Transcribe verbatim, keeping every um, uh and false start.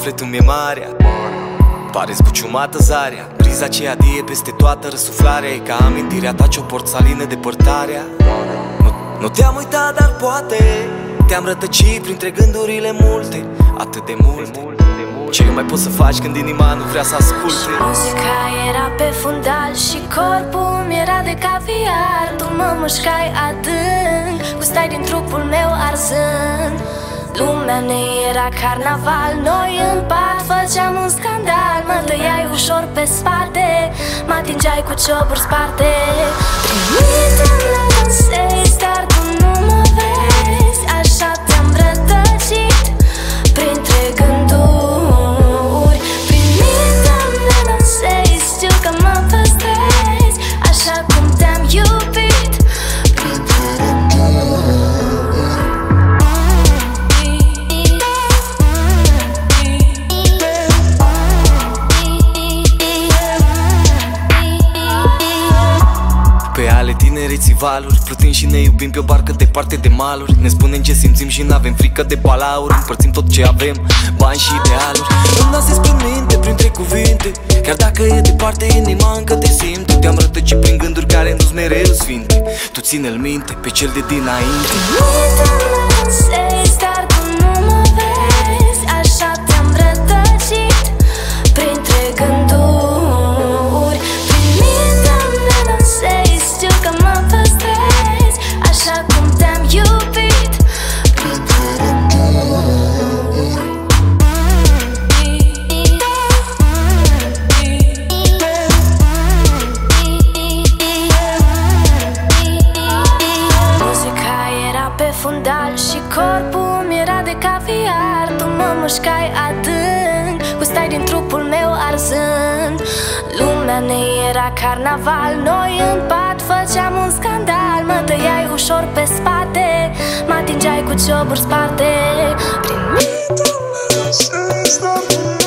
sufletul mi-e marea. Pare zbuciumată zarea, briza aceea de e peste toată răsuflarea. E ca amintirea ta ce-o port să aline depărtarea. Nu, nu te-am uitat, dar poate te-am rătăcit printre gândurile multe, atât de multe. Ce mai poți să faci când inima nu vrea să asculte? Muzica era pe fundal și corpul mi era de caviar. Tu mă mușcai adânc, gustai din trupul meu arzând. Lumea ne era carnaval, noi în pat făceam un scandal. Mă tăiai ușor pe spate, mă atingeai cu cioburi sparte. Trimite-mi la dansezi, dar tu nu mă vezi. Așa te-am rătăcit printre gânduri. Trimite-mi la dansezi, știu că mă păstrezi, așa cum te-am iubit printre gânduri. Pe ale tinereții valuri, plutim și ne iubim pe o barcă departe de maluri. Ne spunem ce simțim și n-avem frică de balauri. Împărțim tot ce avem, bani și idealuri. Îmi dați despre minte printre cuvinte, chiar dacă e departe, inima încă te simte. Te-am rătăcit prin gânduri care nu-s mereu sfinte. Tu ține-l minte pe cel de dinainte. Dar tu nu mă vezi, așa te-am rătăcit printre gânduri. Trimite-mi la dansezi, știu că mă păstrezi, așa cum te-am iubit printre gânduri. Muzica era pe fundal și corpul mi era de caviar. Tu mă mușcai adânc, gustai din trupul meu arzând. Lumea ne era carnaval, noi în pat făceam un scandal. Mă tăiai ușor pe spate, mă atingeai cu cioburi sparte. Prin mine